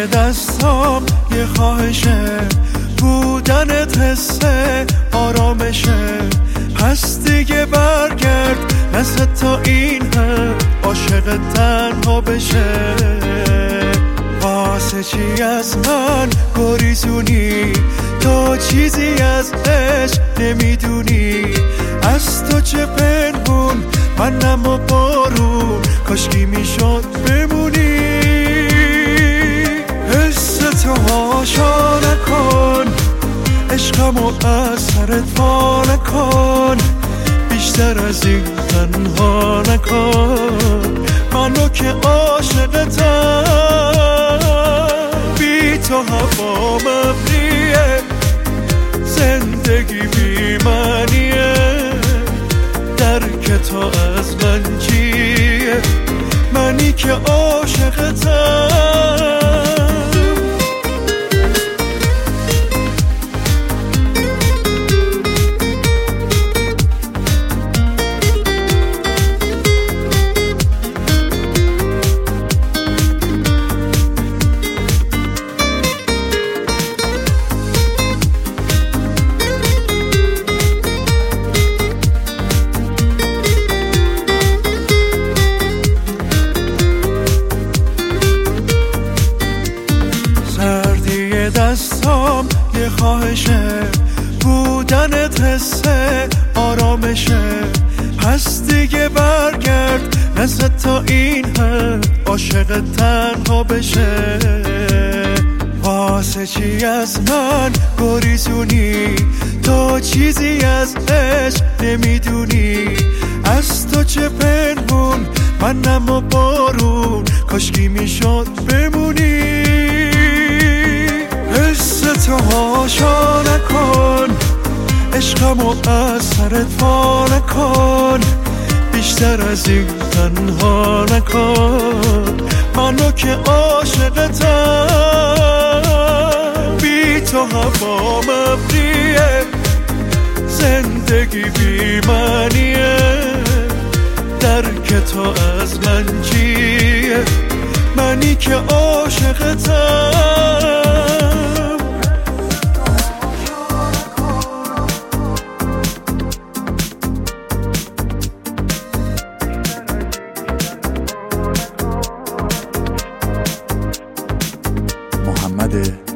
دستام یه خواهشه، بودنت حسه آرامشه. پس دیگه برگرد نزد تا این هم عاشق تنها بشه. واسه چی از من گریزونی؟ تو چیزی از عشق نمیدونی. از تو چه پنهون منم و بارون، کاشکی میشد بمونی. حس تو هاشا نکن، عشقمو از سرت وا نکن. بیشتر از این تنها نکن، منو که عاشقتم. بی تو هوام ابریه، زندگی بی معنیه. درک تو از من چیه؟ منی که عاشقتم. دستام یه خواهشه، بودنت حسه آرامشه. پس دیگه برگرد نزد تا این هم عاشق تنها بشه. واسه چی از من گریزونی؟ تو چیزی از عشق نمیدونی. از تو چه پنهون منم و بارون، کاشکی میشد بمونی. حس تو هاشا نکن، عشقمو از سرت وا نکن. بیشتر از این تنها نکن، منو که عاشقتم. بی تو هوام ابریه، زندگی بی معنیه. درک تو از من چیه؟ منی که عاشقتم. محمد